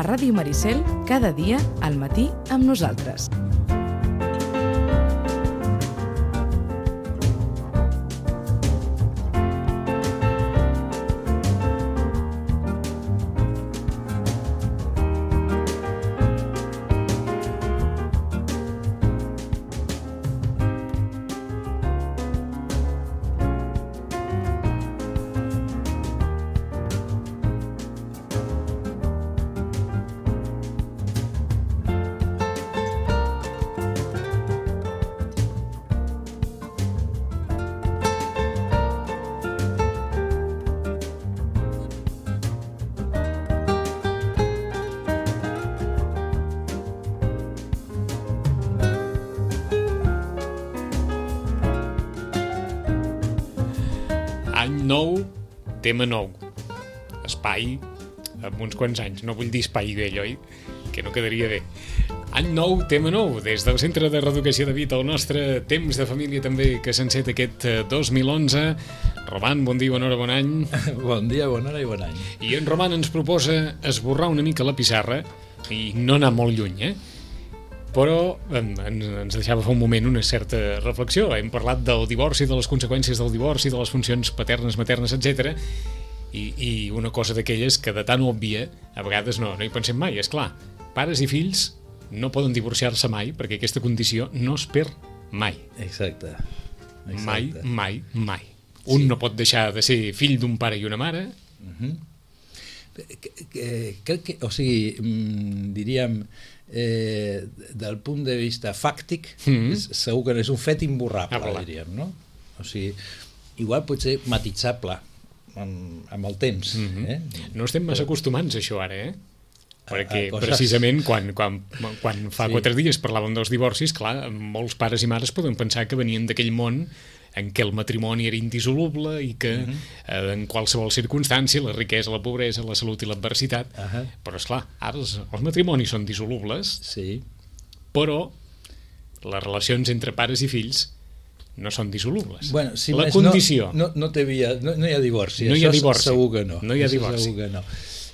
Ràdio Maricel, cada dia, al matí, amb nosaltres. Any nou, tema nou. Espai amb uns quants anys. No vull dir espai vell, oi? Que no quedaria bé. Any nou, tema nou. Des del Centre de Reeducació de Vita, el nostre temps de família també que s'enceta aquest 2011. Roman, bon dia, bona hora, bon any. Bon dia, bona hora i bon any. I en Roman ens proposa esborrar una mica la pissarra i no anar molt lluny, Però ens deixava fa un moment una certa reflexió. Hem parlat del divorci, de les conseqüències del divorci, de les funcions paternes, maternes, etc. I una cosa d'aquelles que de tan òbvia a vegades no hi pensem mai. És clar, pares i fills no poden divorciar-se mai perquè aquesta condició no es perd mai. Exacte. Mai. Un no pot deixar de ser fill d'un pare i una mare. Crec que, diríem, del punt de vista fàctic, segur que és un fet imborrable, diríem, no? O sigui, igual pot ser matitzable amb el temps. No estem massa acostumats a això ara, perquè precisament quan fa 4 dies parlàvem dels divorcis, clar, molts pares i mares poden pensar que venien d'aquell món en què el matrimoni era indissoluble i que en qualsevol circumstància, la riquesa, la pobresa, la salut i l'adversitat, però esclar, ara els matrimonis són dissolubles, però les relacions entre pares i fills no són dissolubles. Bueno, si la condició... No hi ha divorci, no hi ha divorci. Segur que no. No hi ha divorci. Segur que no.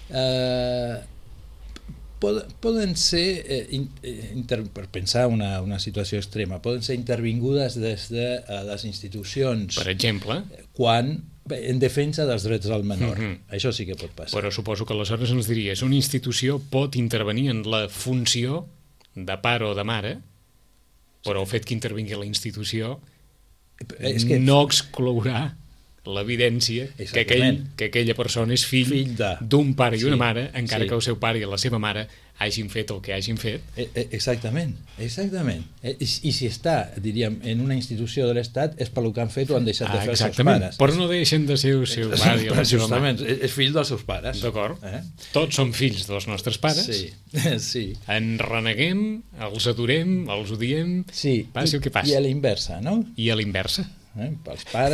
Poden ser, per pensar una situació extrema, poden ser intervingudes des de les institucions, per exemple, en defensa dels drets del menor. Això sí que pot passar. Però suposo que aleshores ens diries, una institució pot intervenir en la funció de pare o de mare, però el fet que intervingui la institució no exclourà l'evidència que aquella persona és fill d'un pare i una mare, encara que el seu pare i la seva mare hagin fet el que hagin fet. Exactament. I si està, diríem, en una institució de l'Estat és pel que han fet o han deixat de fer els seus pares. Però no deixen de ser el seu pare i la seva mare. És fill dels seus pares. D'acord. Tots som fills dels nostres pares. Sí. En reneguem, els adorem, els odiem, passi el que passi. I a la inversa, no? I a la inversa. Pels pares,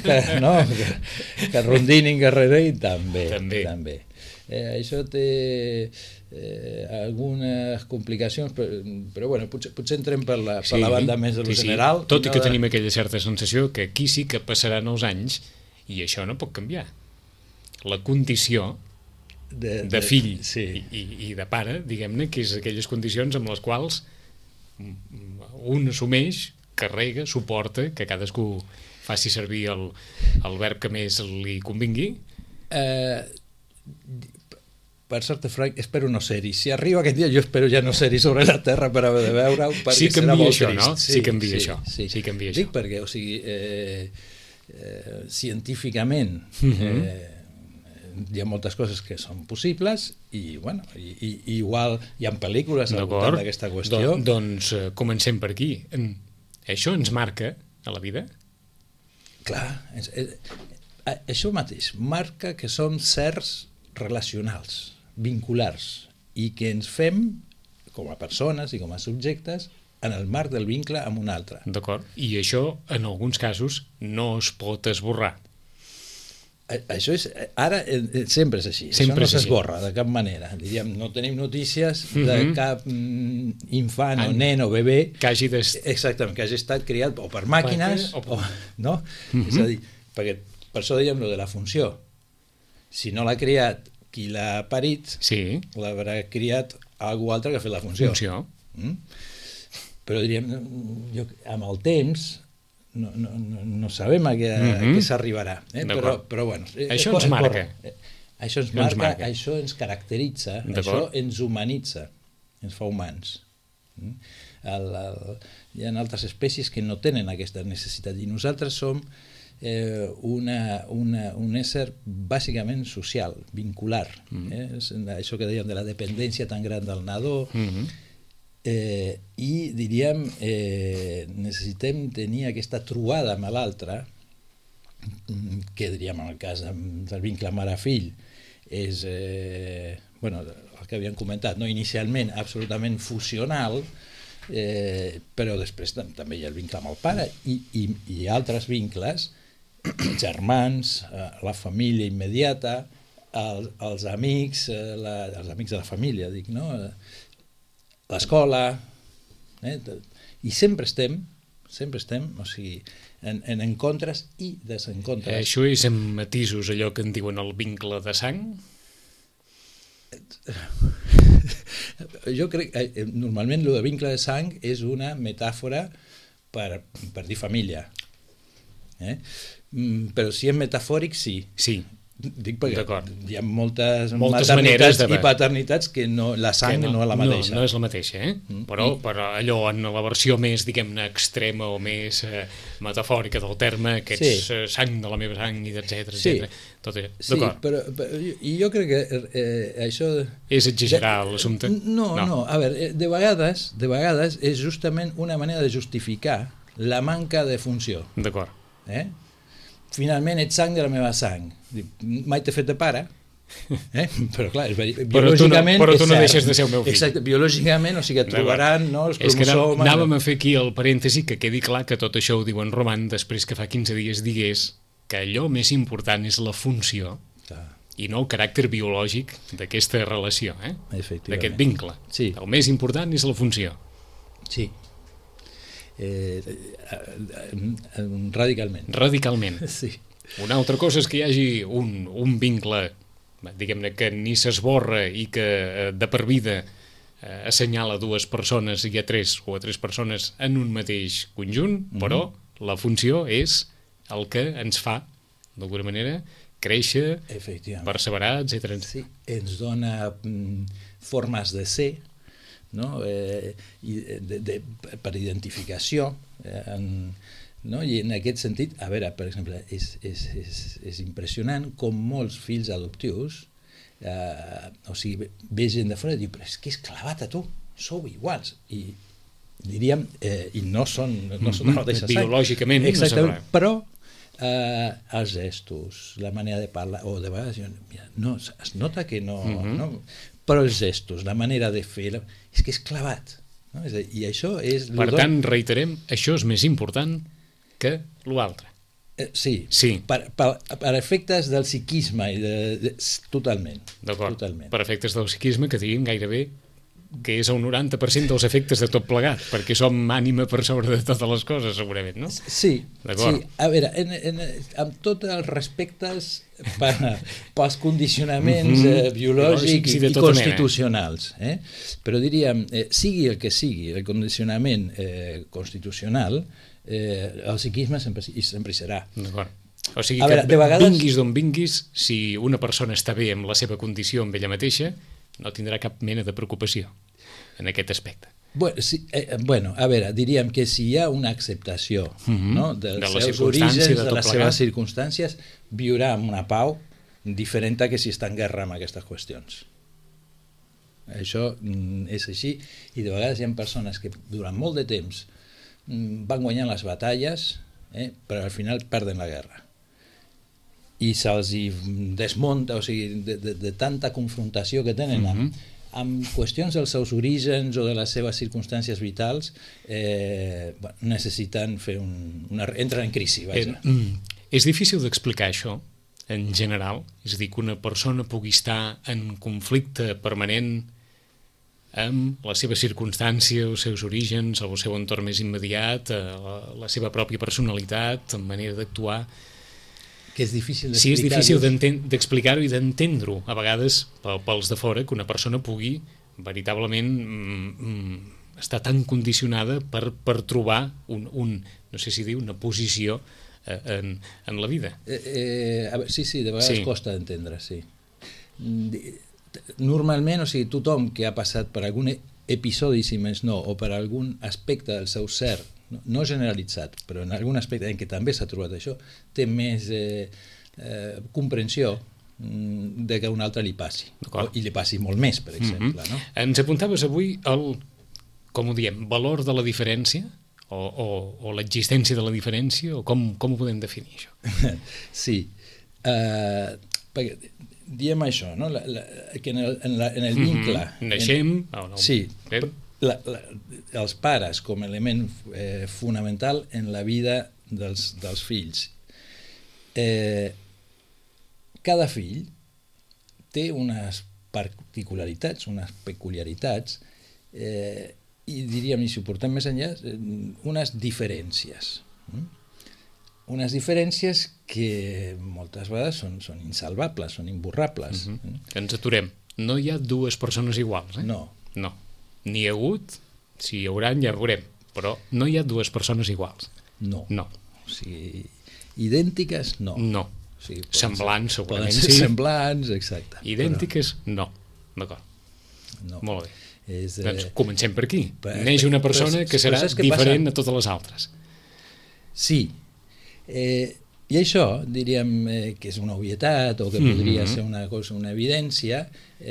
que rondinin darrere i també. Això té algunes complicacions, però bueno, potser entrem per la banda més de lo general. Tot i que tenim aquella certa sensació que aquí sí que passaran els anys i això no pot canviar. La condició de fill i de pare, diguem-ne, que és aquelles condicions amb les quals un assumeix, carrega, suporta, que cadascú faci servir el verb que més li convingui. Per ser-te franc, espero no ser-hi. Si arriba aquest dia, jo espero ja no ser-hi sobre la terra per haver de veure-ho, perquè serà molt trist. No? Sí que envia això. Dic perquè, o sigui, científicament hi ha moltes coses que són possibles i, bueno, igual hi ha pel·lícules al voltant d'aquesta qüestió. Doncs comencem per aquí. Això ens marca a la vida? Clar, això mateix, marca que som certs relacionals, vinculars, i que ens fem, com a persones i com a subjectes, en el marc del vincle amb un altre. D'acord, i això, en alguns casos, no es pot esborrar. Això és, ara sempre és així, això no s'esborra de cap manera, diríem, no tenim notícies de cap infant o nen o bebè que hagi estat criat o per màquines no? És a dir, perquè per això dèiem lo de la funció, si no l'ha criat qui l'ha parit l'haurà criat algú altre que ha fet la funció. Però diríem, amb el temps no sabem a què s'arribarà, però bueno, això ens marca. Això ens marca, això ens caracteritza, això ens humanitza, ens fa humans. Hi ha altres espècies que no tenen aquesta necessitat i nosaltres som un ésser bàsicament social, vincular. Això que dèiem de la dependència tan gran del nadó, i diríem necessitem tenir aquesta trobada amb l'altre, que diríem en el cas del vincle mare-fill és el que havíem comentat, inicialment absolutament fusional, però després també hi ha el vincle amb el pare i altres vincles, germans, la família immediata, els amics de la família, dic, no? L'escola, i sempre estem, o sigui, en encontres i desencontres. Això és en matisos allò que en diuen el vincle de sang? Jo crec que normalment el vincle de sang és una metàfora per dir família. Però si és metafòric, sí. Sí. Dic perquè hi ha moltes maternitats i paternitats que la sang no és la mateixa. No és la mateixa, però allò en la versió més, diguem-ne, extrema o més metafòrica del terme, que ets sang de la meva sang, etcètera. Sí, però jo crec que això... És exagerar l'assumpte? No, a veure, de vegades és justament una manera de justificar la manca de funció. D'acord. Finalment ets sang de la meva sang. Mai t'he fet de pare, però clar, biològicament però tu no deixes de ser el meu fill. Exacte, biològicament, o sigui, et trobaran els cromosomes... És que anàvem a fer aquí el parèntesi, que quedi clar que tot això ho diu en Roman després que fa 15 dies digués que allò més important és la funció i no el caràcter biològic d'aquesta relació, d'aquest vincle. El més important és la funció. Sí. Radicalment. Sí. Una altra cosa és que hi hagi un vincle, diguem-ne, que ni s'esborra i que de per vida assenyala dues persones i a tres persones en un mateix conjunt, però la funció és el que ens fa, d'alguna manera, créixer, perseverar, etcètera. Sí, ens dona formes de ser, no? Per identificació, i en aquest sentit, a veure, per exemple, és impressionant com molts fills adoptius, o sigui, ve gent de fora i diu, però és que és clavat a tu, sou iguals, i diríem, i no són de la mateixa sang. Biològicament, exactament, però els gestos, la manera de parlar, o de vegades es nota que no, però els gestos, la manera de fer, és que és clavat. I això és... Per tant, reiterem, això és més important que l'altre. Sí, per efectes del psiquisme, totalment. D'acord, per efectes del psiquisme, que diguin gairebé que és el 90% dels efectes de tot plegat, perquè som ànima per sobre de totes les coses, segurament, no? Sí. A veure, amb tots els respectes pels condicionaments biològics i constitucionals, però diríem, sigui el que sigui, el condicionament constitucional, el psiquisme sempre hi serà. D'acord. O sigui que vinguis d'on vinguis, si una persona està bé amb la seva condició, amb ella mateixa, no tindrà cap mena de preocupació en aquest aspecte. Bueno, a veure, diríem que si hi ha una acceptació dels seus orígens, de les seves circumstàncies, viurà amb una pau diferent que si està en guerra amb aquestes qüestions. Això és així, i de vegades hi ha persones que durant molt de temps van guanyant les batalles, però al final perden la guerra. I se'ls desmunta, o sigui, de tanta confrontació que tenen amb qüestions dels seus orígens o de les seves circumstàncies vitals, necessiten fer entren en crisi. És difícil d'explicar això, en general, és a dir, que una persona pugui estar en conflicte permanent amb la seva circumstància, els seus orígens, el seu entorn més immediat, la seva pròpia personalitat, manera d'actuar. Que és difícil d'explicar-ho. Sí, és difícil d'explicar-ho i d'entendre-ho, a vegades, pels de fora, que una persona pugui veritablement estar tan condicionada per trobar no sé si dir, una posició en la vida. Sí, de vegades costa d'entendre, sí. Normalment, o sigui, tothom que ha passat per algun episodi, si més no, o per algun aspecte del seu ser, no generalitzat, però en algun aspecte en què també s'ha trobat això, té més comprensió de que a un altre li passi. I li passi molt més, per exemple. No? Ens apuntaves avui com ho diem, valor de la diferència o l'existència de la diferència, o com ho podem definir, això? Sí. Perquè diem això, no? Que en el vincle... Naixem... Sí, els pares com a element fonamental en la vida dels fills. Cada fill té unes particularitats, unes peculiaritats, i diríem, i si ho portem més enllà, unes diferències. Unes diferències que moltes vegades són insalvables, són imborrables. Que ens aturem. No hi ha dues persones iguals, eh? No. N'hi ha hagut, si hi haurà, ja veurem, però no hi ha dues persones iguals. No. O sigui, idèntiques, no. No. O sigui, semblants, segurament, sí. Semblants, exacte. Idèntiques, no. D'acord. No. Molt bé. Doncs comencem per aquí. Neix una persona que serà diferent a totes les altres. Sí. I això, diríem que és una obvietat o que podria ser una cosa, una evidència,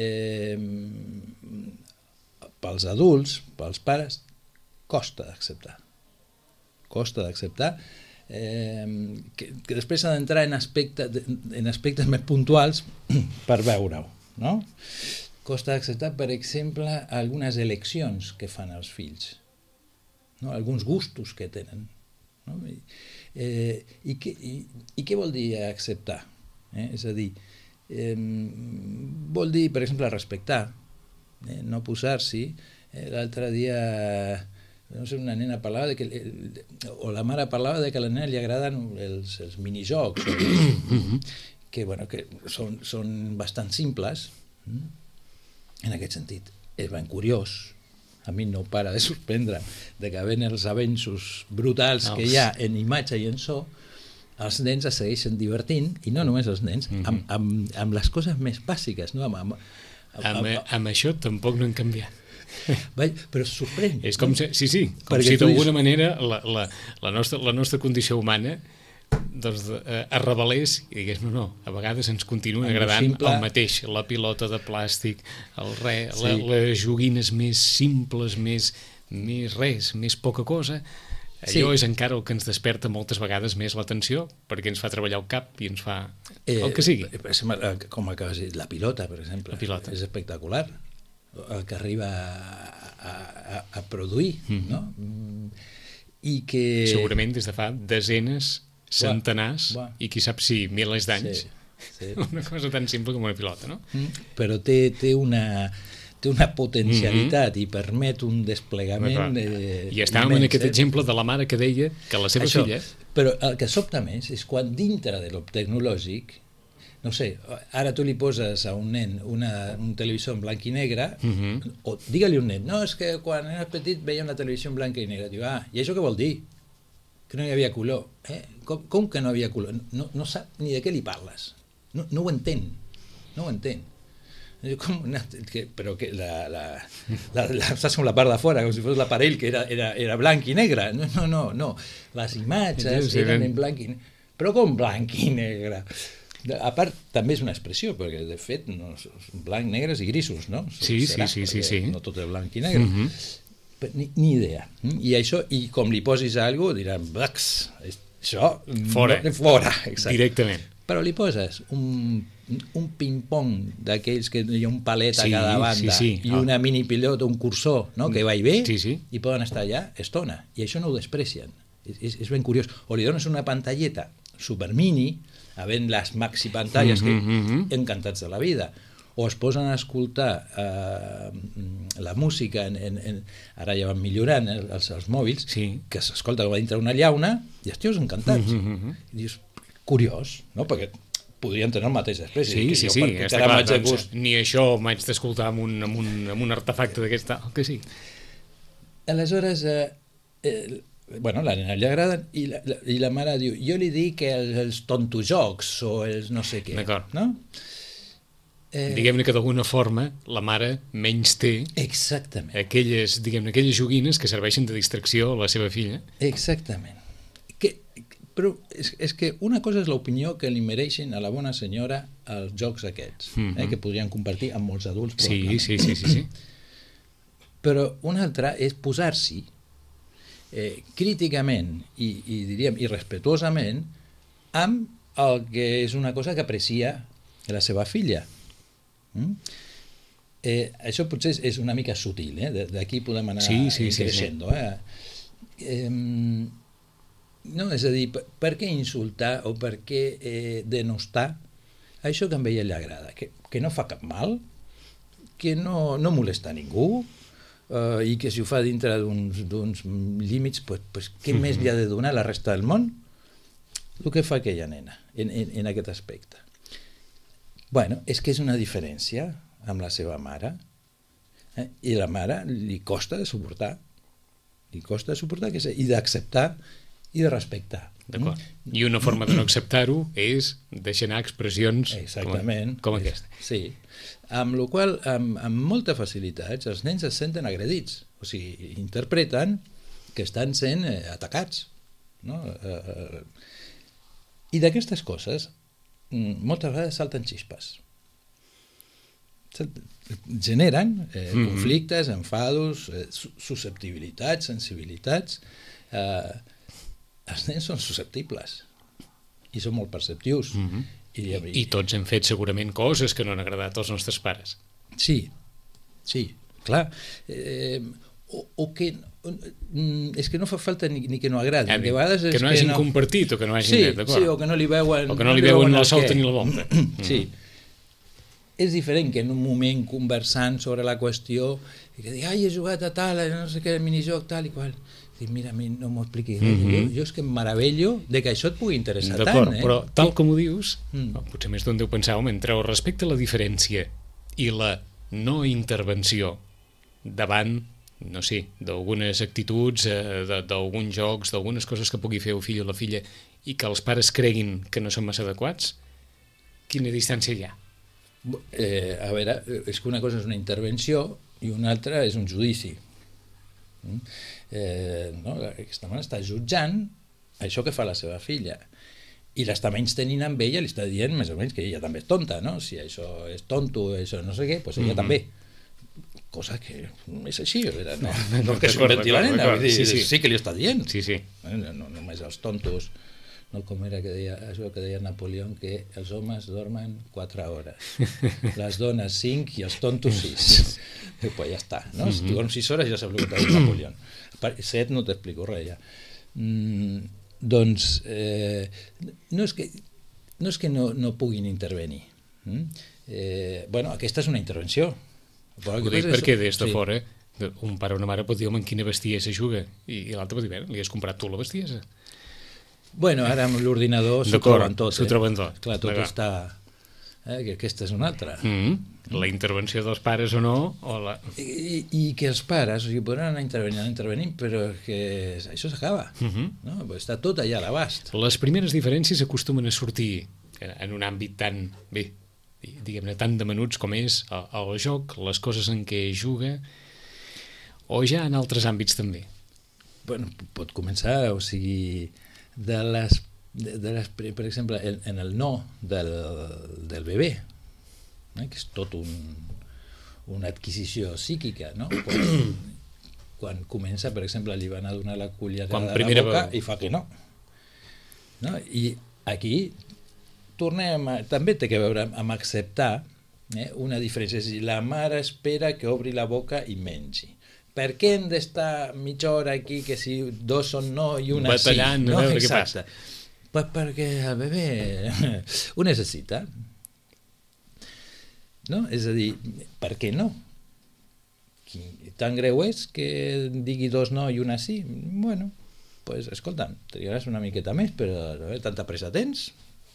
pels adults, pels pares, costa d'acceptar. Costa d'acceptar que després s'ha d'entrar en aspectes més puntuals per veure-ho, no? Costa d'acceptar, per exemple, algunes eleccions que fan els fills, no? Alguns gustos que tenen, no? I què vol dir acceptar? És a dir, vol dir, per exemple, respectar, no posar-s'hi. L'altre dia, no sé, una nena parlava o la mare parlava de que a la nena li agraden els minijocs, que són bastant simples. En aquest sentit, és ben curiós, a mi no para de sorprendre de que havent els avenços brutals que hi ha en imatge i en so, els nens es segueixen divertint, i no només els nens, amb les coses més bàsiques, no? Amb això tampoc no han canviat. Però sorprèn. És com si d'alguna manera la nostra condició humana es rebel·lés i digués no, a vegades ens continua agradant el mateix, la pilota de plàstic, les joguines més simples, més poca cosa. Allò és encara el que ens desperta moltes vegades més l'atenció, perquè ens fa treballar el cap i ens fa el que sigui. Com acabes de dir, la pilota, per exemple, és espectacular el que arriba a produir, no? I que... Segurament des de fa desenes, centenars, i qui sap si milers d'anys, una cosa tan simple com una pilota, no? Però té una potencialitat i permet un desplegament i estàvem en aquest exemple de la mare que deia que la seva filla... Però el que sobta més és quan dintre de lo tecnològic, no sé, ara tu li poses a un nen un televisor en blanc i negre, o digue-li a un nen, no, és que quan era petit veia una televisió en blanc i negre. Diu, i això què vol dir? Que no hi havia color. Com que no havia color? No sap ni de què li parles. No ho entén. Però que saps com la part de fora, com si fos l'aparell que era blanc i negre. No. Les imatges eren en blanc i negre. Però com blanc i negre? A part, també és una expressió, perquè de fet blanc, negres i grisos, no? Sí. No tot és blanc i negre. Ni idea. I això, i com li posis a algú, diran, això... Fora, exacte. Directament. Però li poses un ping-pong d'aquells que hi ha un palet a cada banda i una minipilota, un cursor, no? Que va i ve, i poden estar allà estona. I això no ho desprecien. És ben curiós. O li dones una pantalleta supermini, havent les maxi pantalles que encantats de la vida, o es posen a escoltar la música, ara ja van millorant els mòbils, que s'escolta com a dintre una llauna, i els tios encantats. I dius, curiós, no? Perquè podrien tenir el mateix després. Sí, està clar, doncs, ni això m'haig d'escoltar amb un artefacte d'aquesta, que sí. Aleshores, bueno, la nena li agraden i la mare diu, jo li dic els tontojocs o els no sé què. D'acord. No? Diguem-ne que d'alguna forma la mare menys té aquelles joguines que serveixen de distracció a la seva filla. Exactament. Però és que una cosa és l'opinió que li mereixen a la bona senyora els jocs aquests, que podrien compartir amb molts adults. Sí. Però una altra és posar-s'hi críticament i diríem irrespetuosament amb el que és una cosa que aprecia la seva filla. Això potser és una mica sutil, d'aquí podem anar creixent. No, és a dir, per què insultar o per què denostar això que a ella li agrada, que no fa cap mal, que no molesta a ningú, i que si ho fa dintre d'uns límits, pues, què més li ha de donar a la resta del món? El que fa aquella nena en aquest aspecte. Bueno, és que és una diferència amb la seva mare, i la mare li costa de suportar i d'acceptar i de respectar. D'acord. I una forma de no acceptar-ho és deixar anar expressions com aquesta. Sí. Amb la qual cosa, amb molta facilitat, els nens es senten agredits. O sigui, interpreten que estan sent atacats. No? I d'aquestes coses, moltes vegades salten xispes. Generen conflictes, enfados, susceptibilitats, sensibilitats. Els nens són susceptibles i són molt perceptius. I tots hem fet segurament coses que no han agradat als nostres pares. Sí, clar. O que és que no fa falta ni que no agradi. Que no hagin compartit o que no hagin net, d'acord? Sí, o que no li veuen... O que no li veuen la solta ni la volta. Sí. És diferent que en un moment conversant sobre la qüestió i que digui, he jugat a tal, no sé què, el minijoc, tal i qual. Dic, mira, a mi no m'ho expliquis. Jo és que em meravello de que això et pugui interessar tant. D'acord, però tal com ho dius, potser més d'un deu pensar, home, entre el respecte a la diferència i la no intervenció davant, no sé, d'algunes actituds, d'alguns jocs, d'algunes coses que pugui fer el fill o la filla i que els pares creguin que no són massa adequats, quina distància hi ha? A veure, és que una cosa és una intervenció i una altra és un judici. Aquesta mare està jutjant això que fa la seva filla i l'està menys tenint amb ella, li està dient més o menys que ella també és tonta, no? Si això és tonto, això no sé què, doncs ella també, cosa que és així, no que s'inventi la nena, sí que li està dient, no només els tontos, no, com era que deia, això que deia Napoleó, que els homes dormen 4 hores, les dones 5 i els tontos 6. Pues ja està, no? Si tu dorms 6 hores ja saps el que t'ha dit Napoleó. 7 no t'explico res ja. Doncs no és que no puguin intervenir. Bueno, aquesta és una intervenció. Ho dic perquè des de fora un pare o una mare pot dir, home, en quina bestiesa juga, i l'altre pot dir, li has comprat tu la bestiesa. Bueno, ara amb l'ordinador s'ho troben tot. S'ho troben tot. Clar, tot està... que aquesta és una altra. La intervenció dels pares o no... I que els pares podran anar intervenint, però que això s'acaba. Està tot allà a l'abast. Les primeres diferències acostumen a sortir en un àmbit tan, bé, diguem-ne, tan de menuts com és el joc, les coses en què juga, o ja en altres àmbits també. Bueno, pot començar, o sigui... per exemple, en el no del bebè, que és tot una adquisició psíquica, no? Quan comença, per exemple, li van a donar la cullerada a la boca i fa que no. I aquí també té que veure amb acceptar una diferència. És a dir, la mare espera que obri la boca i mengi. Per què hem d'estar mitja hora aquí que si 2 són no i una batallant, sí? No? Exacte. Pues perquè el bebè ho necessita. No? És a dir, per què no? Tan greu és que digui 2 no i una sí? Bueno, pues escolta'm, trigaràs una miqueta més, però tanta pressa tens?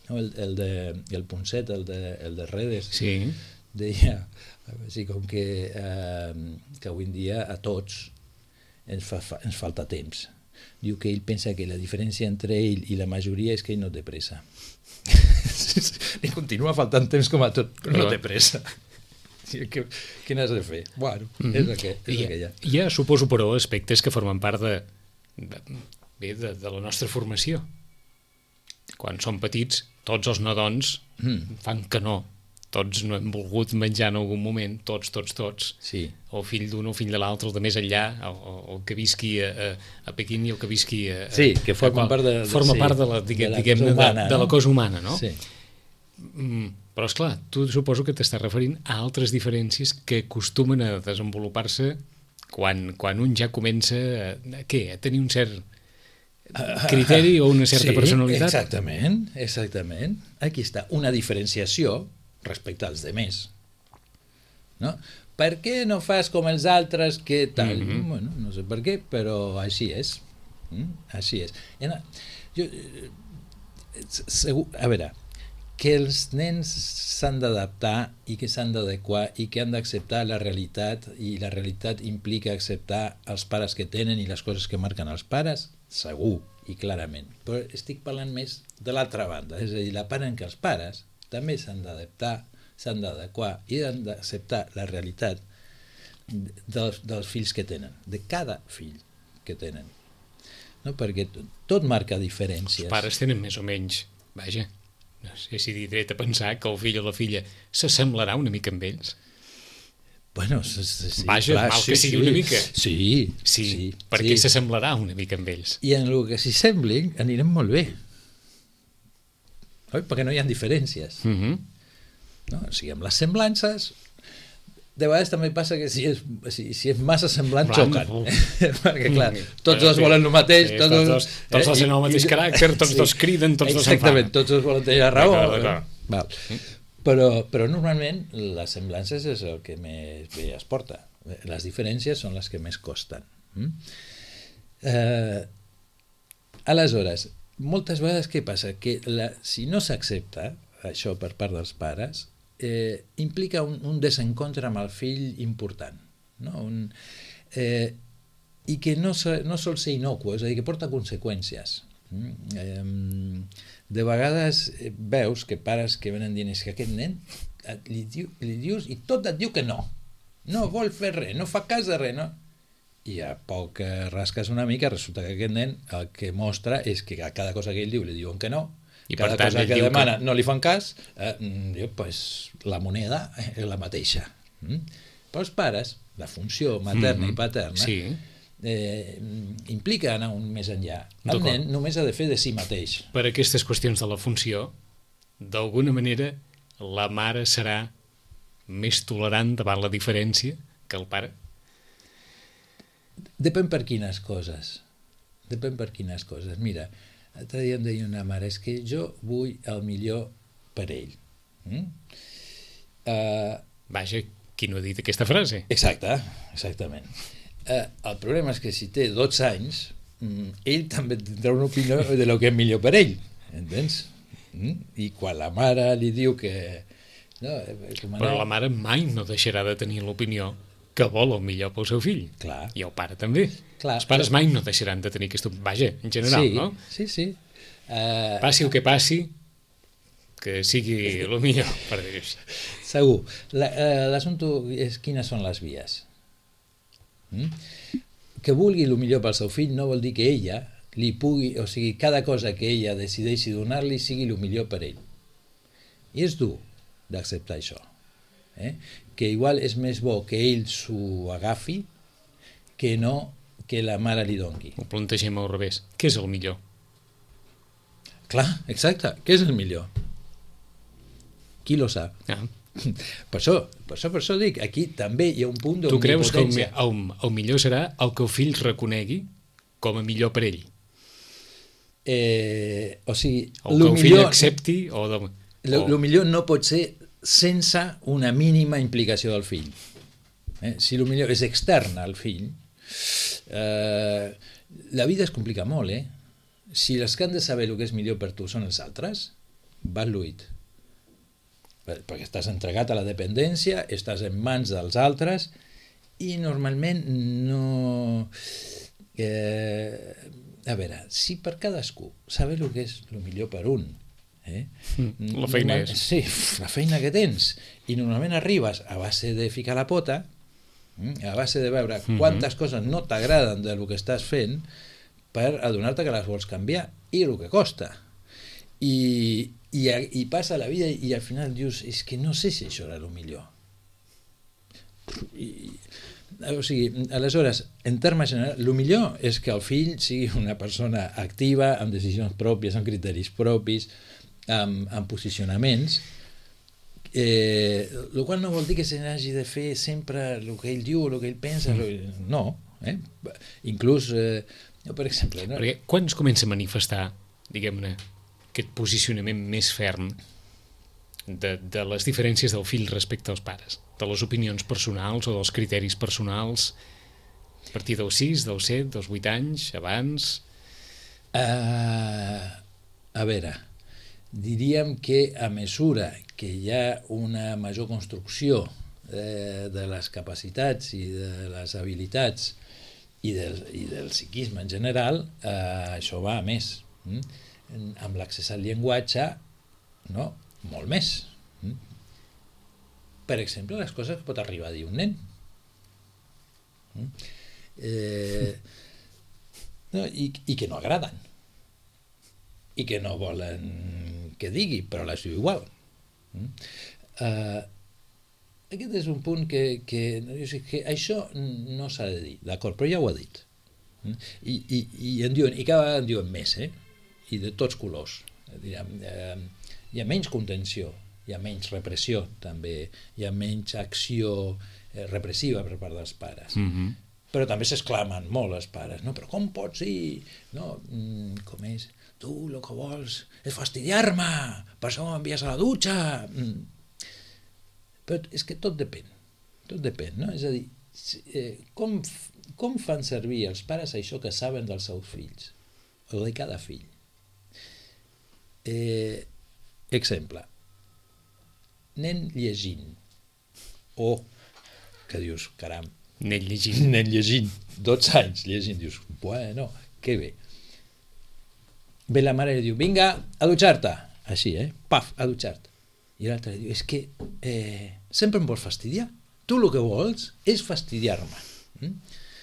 el Ponset, el de Redes, Sí. deia així com que avui en dia a tots ens falta temps. Diu que ell pensa que la diferència entre ell i la majoria és que ell no té pressa. Li continua faltant temps com a tot, però no té pressa. Què n'has de fer? Bueno, és el que hi ha. Hi ha, suposo, però, aspectes que formen part de la nostra formació. Quan som petits, tots els nadons fan que no. Tots no hem volgut menjar en algun moment, tots. Sí. O fill d'un o fill de l'altre, el de més enllà, o que visqui a Pequín i el que visqui sí, que forma part de la cosa humana, no? Sí. Però, esclar, tu suposo que t'estàs referint a altres diferències que acostumen a desenvolupar-se quan un ja comença a tenir un cert criteri o una certa personalitat. Exactament. Aquí està una diferenciació respecte als demés. No? Per què no fas com els altres que tal? Bueno, no sé per què, però així és. Així és. A veure, que els nens s'han d'adaptar i que s'han d'adequar i que han d'acceptar la realitat, i la realitat implica acceptar els pares que tenen i les coses que marquen els pares, segur i clarament. Però estic parlant més de l'altra banda, és a dir, la part en què els pares també s'han d'adaptar, s'han d'adequar i han d'acceptar la realitat dels fills que tenen, de cada fill que tenen. No? Perquè tot marca diferències. Els pares tenen més o menys, vaja, no sé si dret a pensar que el fill o la filla s'assemblarà una mica amb ells. Bueno, sí, vaja, clar, mal que sigui una mica. Sí, perquè s'assemblarà una mica amb ells. I en el que s'hi semblin anirem molt bé. Oi? Perquè no hi ha diferències. No? O sigui, amb les semblances, de vegades també passa que si és massa semblant xoquen. Perquè, clar, tots dos volen el mateix. Tots dos tenen el mateix caràcter, tots dos criden, tots dos s'enfaden. Exactament, tots dos volen tenir la raó. Però normalment les semblances és el que més bé es porta. Les diferències són les que més costen. Aleshores, moltes vegades què passa? Que si no s'accepta això per part dels pares, implica un desencontre amb el fill important, no? I que no sol ser innocu, és a dir, que porta conseqüències. De vegades veus que pares que venen dient que aquest nen li dius i tot et diu que no vol fer res, no fa cas de res, no? I a poc que rasques una mica resulta que aquest nen el que mostra és que a cada cosa que ell diu li diuen que no, i cada cosa que demana no li fan cas, diu, pues la moneda és la mateixa. Però els pares, la funció materna i paterna, implica anar un més enllà. El nen només ha de fer de si mateix. Per aquestes qüestions de la funció, d'alguna manera, la mare serà més tolerant davant la diferència que el pare? Depèn per quines coses. Mira, l'altre dia em deia una mare, és que jo vull el millor per ell. Vaja, qui no ha dit aquesta frase? Exactament. El problema és que si té 12 anys, ell també tindrà una opinió de lo que és millor per ell, entens? I quan la mare li diu que... Però la mare mai no deixarà de tenir l'opinió que vol el millor pel seu fill. Clar. I el pare també. Els pares mai no deixaran de tenir aquesta... Vaja, en general, no? Sí. Passi el que passi, que sigui el millor per dir-ho. Segur. L'assumpte és quines són les vies. Que vulgui el millor pel seu fill no vol dir que ella li pugui, o sigui, cada cosa que ella decideixi donar-li sigui el millor per ell. I és dur d'acceptar això. Que igual és més bo que ell s'ho agafi que no que la mare li doni. Ho plantegem al revés. Què és el millor? Clar, exacte. Què és el millor? Qui lo sap? Per això dic, aquí també hi ha un punt d'omnipotència. Tu creus que el millor serà el que el fill reconegui com a millor per ell? O sigui... O que el fill accepti o... El millor no pot ser sense una mínima implicació del fill. Si el millor és extern al fill, la vida es complica molt, Si els que han de saber el que és millor per tu són els altres, vas lluit. Perquè estàs entregat a la dependència, estàs en mans dels altres i normalment no... a veure, si per cadascú saber el que és el millor per un, la feina és. Sí, la feina que tens. I normalment arribes a base de ficar la pota, a base de veure quantes coses no t'agraden del que estàs fent per adonar-te que les vols canviar i el que costa. I passa la vida i al final dius, és que no sé si això era el millor. O sigui, aleshores, en termes generals, el millor és que el fill sigui una persona activa, amb decisions pròpies, amb criteris propis, amb posicionaments, el qual no vol dir que se n'hagi de fer sempre el que ell diu o el que ell pensa, no. Inclús, per exemple... No? Perquè quan es comença a manifestar, diguem-ne, aquest posicionament més ferm de les diferències del fill respecte als pares, de les opinions personals o dels criteris personals, a partir dels 6, dels 7, dels 8 anys, abans... A veure, diríem que a mesura que hi ha una major construcció de les capacitats i de les habilitats i del psiquisme en general, això va a més. Amb l'accés al llenguatge, no? Molt més. Per exemple, les coses que pot arribar a dir un nen. I que no agraden. I que no volen que digui, però les diu igual. Aquest és un punt que això no s'ha de dir, d'acord, però ja ho ha dit. I en diuen, i cada vegada en diuen més, i de tots colors. Hi ha menys contenció, hi ha menys repressió també, hi ha menys acció repressiva per part dels pares. Però també s'exclamen molt els pares, no? Però com pots dir? No, com és? Tu el que vols és fastidiar-me, per això m'envies a la dutxa. Però és que tot depèn, no? És a dir, com fan servir els pares això que saben dels seus fills, o de cada fill? Exemple, nen llegint, o que dius, caram, nen llegint, 12 anys llegint, dius, bueno, que bé. Ve la mare i diu, vinga, a dutxar-te, així, paf, a dutxar-te. I l'altre diu, és que sempre em vols fastidiar, tu el que vols és fastidiar-me.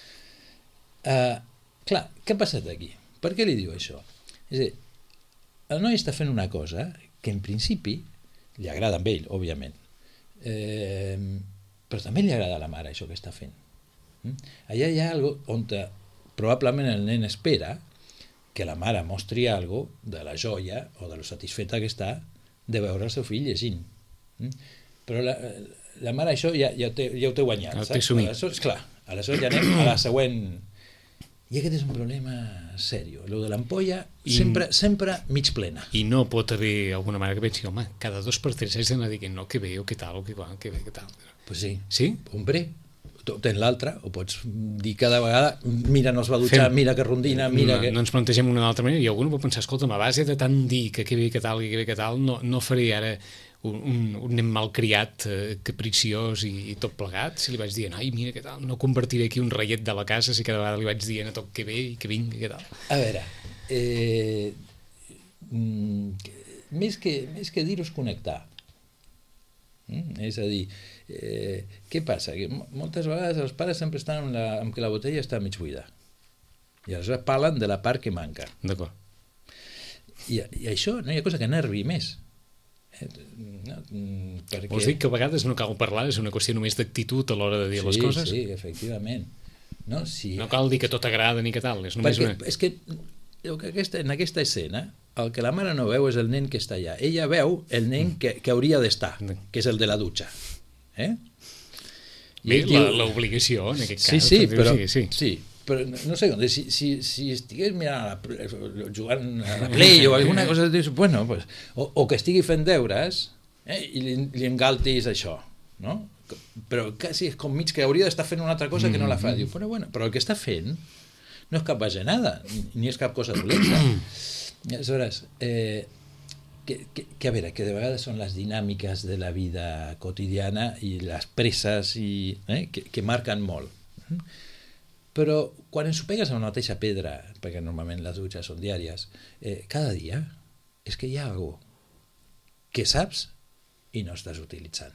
Clar, què ha passat aquí? Per què li diu això? És a dir, el noi està fent una cosa que en principi li agrada a ell, òbviament, però també li agrada a la mare això que està fent. Allà hi ha alguna cosa on probablement el nen espera que la mare mostri alguna cosa de la joia o de lo satisfeta que està de veure el seu fill llegint. Però la mare això ja ho té guanyat. Aleshores, clar, aleshores ja anem a la següent... I aquest és un problema sèrio. Lo de l'ampolla sempre mig plena. I no pot haver alguna mare que pensi, home, cada 2 per 3 has d'anar dient, no, que bé, o que tal, o que bé, que tal. Pues sí. Sí? Hombre, tens l'altre, o pots dir cada vegada, mira, no es va dutxar, mira que rondina, mira que... No ens plantegem una altra manera, i algú pot pensar, escolta'm, a base de tant dir que bé, que tal, que bé, que tal, no faré ara un nen malcriat, capriciós i tot plegat, si li vaig dient, ai, mira, que tal, no convertiré aquí un reiet de la casa si cada vegada li vaig dient a tot que bé i que vinga, que tal. A veure, més que dir-ho és connectar. És a dir, què passa? Que moltes vegades els pares sempre estan amb que la botella està mig buida i aleshores parlen de la part que manca. D'acord. I això no hi ha cosa que nervi més. Perquè... Vols dir que a vegades no cal parlar, és una qüestió només d'actitud a l'hora de dir les coses? Sí, efectivament. No cal dir que tot agrada ni que tal, és només és que en aquesta escena el que la mare no veu és el nen que està allà, ella veu el nen que hauria d'estar, que és el de la dutxa. Bé, l'obligació en aquest cas. Sí, però no sé, si estigués mirant jugant a la Play o alguna cosa, bueno, pues, o que estigui fent deures i li engaltis això, no? Però quasi és com mig que hauria d'estar fent una altra cosa que no la fa. Diu, però el que està fent no és cap bajanada, ni és cap cosa dolenta. Aleshores, a veure, que de vegades són les dinàmiques de la vida quotidiana i les presses que marquen molt. Però quan ens ho pegues a una mateixa pedra, perquè normalment les dutxes són diàries, cada dia és que hi ha alguna cosa que saps i no estàs utilitzant.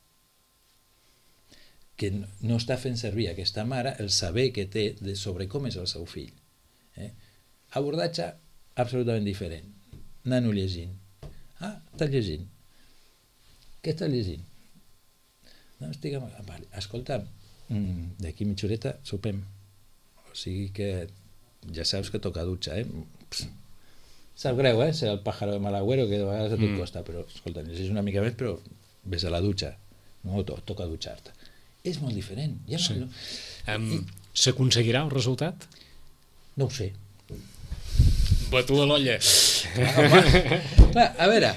Que no està fent servir aquesta mare el saber que té sobre com és el seu fill. Abordatge absolutament diferent. Nano llegint. Ah, estàs llegint. Què estàs llegint? No, estic... Vale. Escolta, d'aquí mitja horeta sopem. O sigui que ja saps que toca dutxa, Sap greu, ser el pájaro de mal agüero, que de vegades a tu et costa, però, escolta, llegeix una mica més, però ves a la dutxa. No, toca dutxar-te. És molt diferent. Ja no, sí. S'aconseguirà el resultat? No ho sé. Batu a l'olla. Clar, a veure,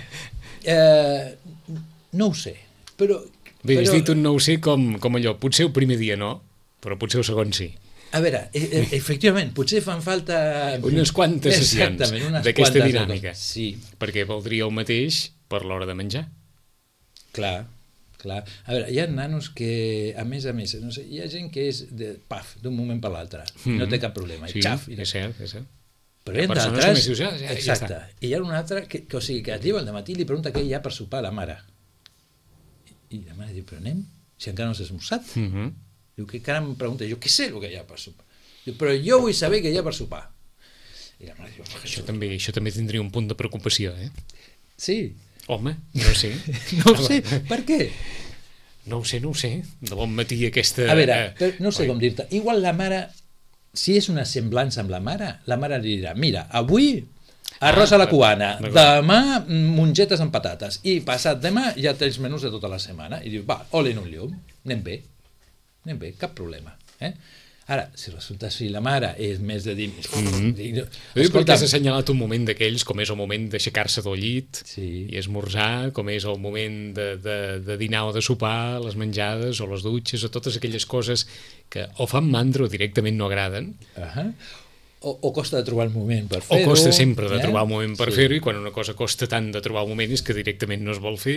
no ho sé, però... Bé, has dit un no ho sé com allò, potser el primer dia no, però potser el segon sí. A veure, efectivament, potser fan falta... Unes quantes sessions d'aquesta dinàmica. Sí. Perquè valdria el mateix per l'hora de menjar. Clar. A veure, hi ha nanos que, a més, no sé, hi ha gent que és d'un moment per l'altre, no té cap problema, sí, és cert. Però hi ha d'altres... Exacte. I hi ha un altre que es lleva al dematí i li pregunta què hi ha per sopar a la mare. I la mare diu, però anem? Si encara no s'ha esmorzat. Diu, què cara em pregunta? Jo què sé el que hi ha per sopar? Diu, però jo vull saber què hi ha per sopar. I la mare diu, això també tindria un punt de preocupació, Sí. Home, no sé. No ho sé, per què? No ho sé. De bon matí aquesta... A veure, no sé com dir-te. Igual la mare, si és una semblança amb la mare li dirà, mira, avui arròs a la cubana, demà mongetes amb patates, i passat demà ja tens menús de tota la setmana. I dius, va, ole en un llum, anem bé, cap problema. Ara, si resulta si la mare és més de dir... Escolta, has assenyalat un moment d'aquells com és el moment d'aixecar-se del llit i esmorzar, com és el moment de dinar o de sopar, les menjades o les dutxes o totes aquelles coses que o fan mandra o directament no agraden. O costa de trobar el moment per fer-ho. O costa sempre de trobar el moment per fer-ho, i quan una cosa costa tant de trobar el moment és que directament no es vol fer.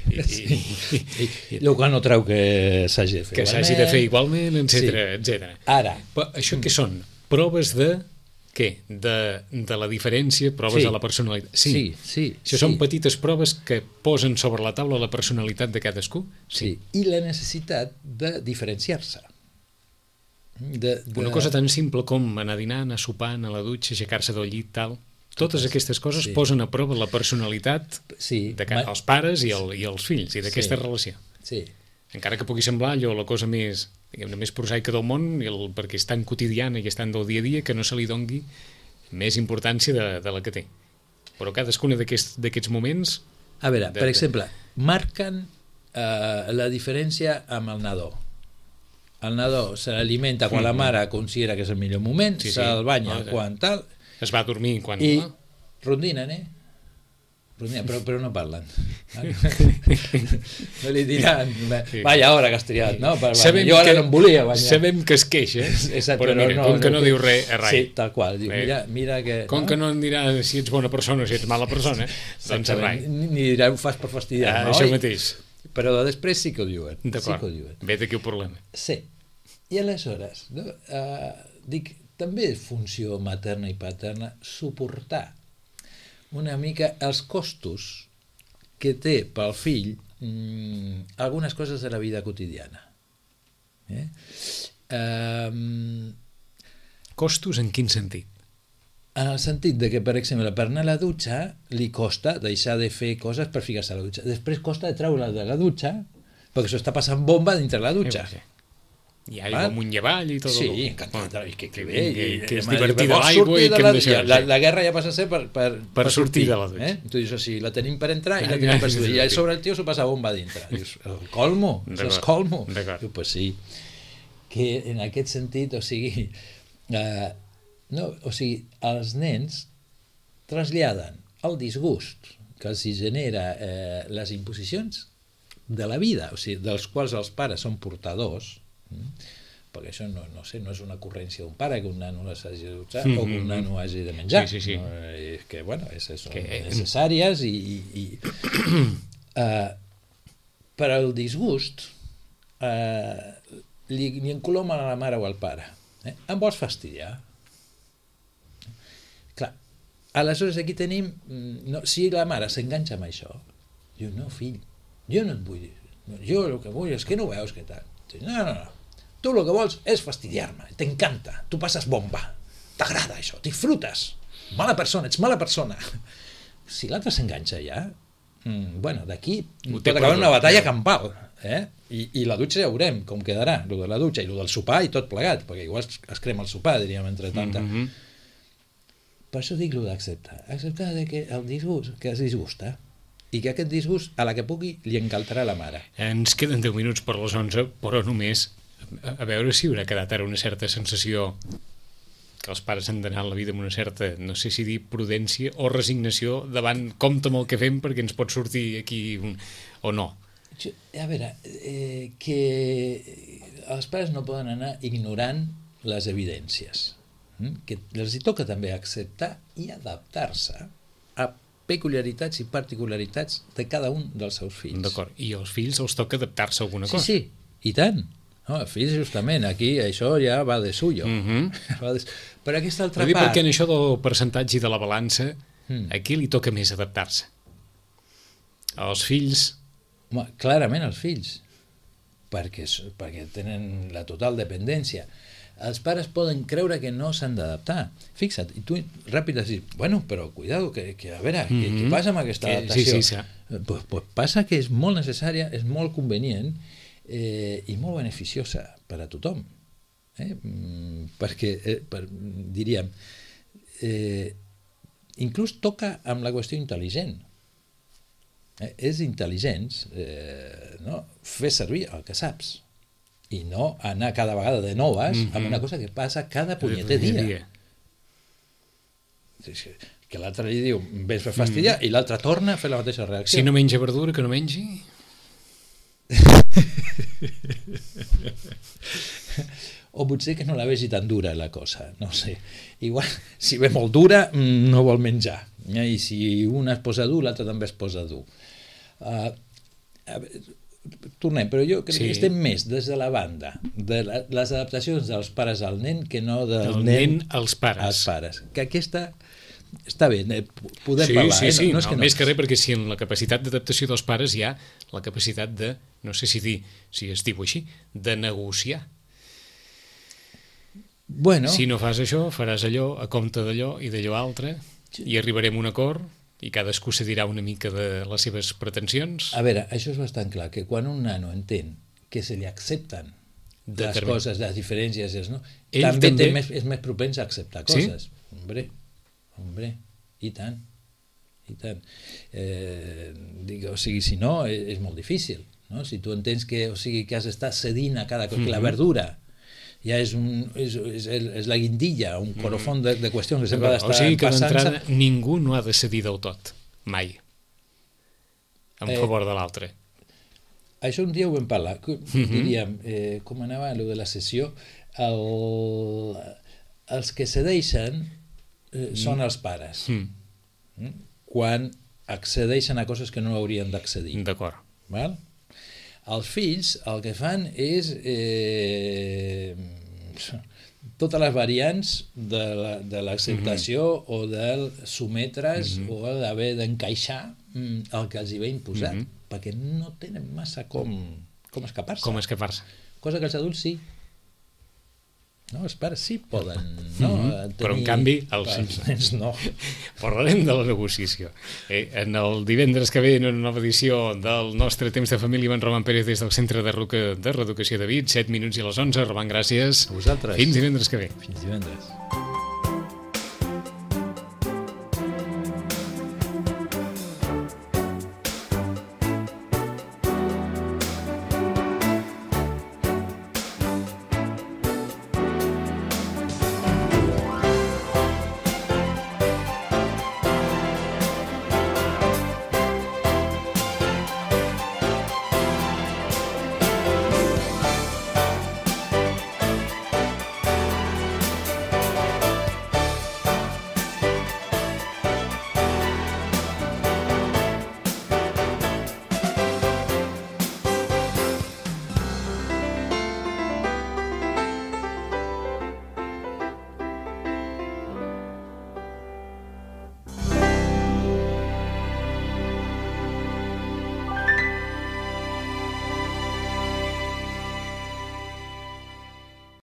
El que no treu que s'hagi de fer. Que s'hagi de fer igualment, etc. Ara. Però això què són? Proves de què? De la diferència, proves de la personalitat. Sí. Això són petites proves que posen sobre la taula la personalitat de cadascú? Sí. I la necessitat de diferenciar-se. Una cosa tan simple com anar a dinar, anar a sopar, anar a la dutxa, aixecar-se del llit, tal. Totes aquestes coses posen a prova la personalitat dels pares i els fills i d'aquesta relació. Sí. Encara que pugui semblar allò la cosa més prosaica del món, perquè és tan quotidiana i és tan del dia a dia que no se li dongui més importància de la que té. Però cadascuna d'aquests moments... A veure, per exemple, marquen la diferència amb el nadó. El nadó se l'alimenta quan la mare considera que és el millor moment, se'l banya quan tal... Es va dormir quan... I rondinen, però no parlen. No li diran, vaya hora que has triat, no? Jo ara no em volia banyar. Sabem que es queixa, però mira, com que no diu res, Sí, tal qual. Mira que... Com que no em dirà si ets bona persona o si ets mala persona, doncs rai. Ni dirà ho fas per fastidiar, no? Això mateix. Però després sí que ho diuen. D'acord, ve d'aquí el problema. Sí. I aleshores, dic, també és funció materna i paterna suportar una mica els costos que té pel fill algunes coses de la vida quotidiana. Costos en quin sentit? En el sentit de que, per exemple, per anar a la dutxa li costa deixar de fer coses per ficar-se a la dutxa. Després costa de treure-la de la dutxa perquè s'ho està passant bomba dintre la dutxa. I aigua amunt i avall i tot. Sí, encantat. Que bé. Que és divertida l'aigua i que hem deixat. La guerra ja passa a ser per sortir de la dutxa. Tu dius, o sigui, la tenim per entrar i la tenim per sortir. I sobre el tio s'ho passa bomba dintre. Dius, el colmo, és colmo. Diu, pues sí. Que en aquest sentit, o sigui, els nens traslladen el disgust que els genera les imposicions de la vida, o sigui, dels quals els pares són portadors, perquè això no és una ocurrència d'un pare que un nano les hagi de dutxar o que un nano hagi de menjar. Sí. No, que, bueno, són necessàries per al disgust li encolomen a la mare o al pare. Em vols fastidiar? Clar, aleshores aquí tenim... si la mare s'enganxa amb això, diu, no, fill, jo no et vull dir. Jo el que vull és que no veus que tal. No. Tu el que vols és fastidiar-me, t'encanta, tu passes bomba, t'agrada això, disfrutes, ets mala persona. Si l'altre s'enganxa ja, bueno, d'aquí pot acabar una batalla campal, i la dutxa ja veurem com quedarà, el de la dutxa i el del sopar i tot plegat, perquè igual es crema el sopar, diríem, entre tanta. Per això dic el d'acceptar que el disgust, que es disgusta, i que aquest disgust, a la que pugui, li encaltarà la mare. Ens queden 10 minuts per les 11, però només a veure si haurà quedat ara una certa sensació que els pares han d'anar a la vida amb una certa, no sé si dir prudència o resignació davant compte amb el que fem perquè ens pot sortir aquí o no. A veure, que els pares no poden anar ignorant les evidències, que els hi toca també acceptar i adaptar-se a peculiaritats i particularitats de cada un dels seus fills. D'acord, i als fills els toca adaptar-se a alguna cosa. Sí, i tant. No, fills, justament, aquí això ja va de suyo. Però aquesta altra part... Perquè en això del percentatge i de la balança, aquí li toca més adaptar-se. Als fills... Clarament als fills, perquè tenen la total dependència. Els pares poden creure que no s'han d'adaptar. Fixa't, i tu ràpid has dit, bueno, però cuidado, que a veure, què passa amb aquesta adaptació? Sí. Pues passa que és molt necessària, és molt convenient i molt beneficiosa per a tothom. Perquè, diríem, inclús toca amb la qüestió intel·ligent. És intel·ligent fer servir el que saps i no anar cada vegada de noves amb una cosa que passa cada punyeter dia. Que l'altre li diu, vés a fastidiar, i l'altre torna a fer la mateixa reacció. Si no menja verdura, que no mengi... O potser que no la vegi tan dura la cosa, no sé. Igual, si ve molt dura, no vol menjar. I si un es posa dur, l'altre també es posa dur. Tornem, però jo crec que estem més des de la banda de les adaptacions dels pares al nen que no del nen als pares. Que aquesta està bé, podem parlar. Sí, no, més que res, perquè si en la capacitat d'adaptació dels pares hi ha la capacitat de, no sé si es diu així, de negociar. Bueno. Si no fas això, faràs allò a compte d'allò i d'allò altre, i arribarem a un acord i cadascú cedirà una mica de les seves pretensions. A veure, això és bastant clar, que quan un nano entén que se li accepten les coses, les diferències, també és més propens a acceptar coses. Sí? Hombre, i tant. O sigui, si no, és molt difícil. No? Si tu entens que has d'estar cedint a cada cosa, que la verdura ja és la guindilla, un corofon de qüestions que sempre ha d'estar passant-se. O sigui que d'entrada ningú no ha de cedir del tot, mai, en favor de l'altre. Això un dia ho vam parlar, diríem, com anava allò de la sessió, els que cedeixen són els pares, quan accedeixen a coses que no haurien d'accedir. D'acord. Val? Els fills el que fan és totes les variants de l'acceptació o del sometre's o d'haver d'encaixar el que els hi ve imposat, perquè no tenen massa com escapar-se. Cosa que els adults sí. No, els pares sí poden però en canvi els nens no. Parlarem de la negociació en el divendres que ve en una nova edició del nostre Temps de Família amb en Roman Pérez des del Centre de Reeducació de Vic. 7 minuts i a les 11. Roman, gràcies. A vosaltres. Fins divendres que ve. Fins divendres.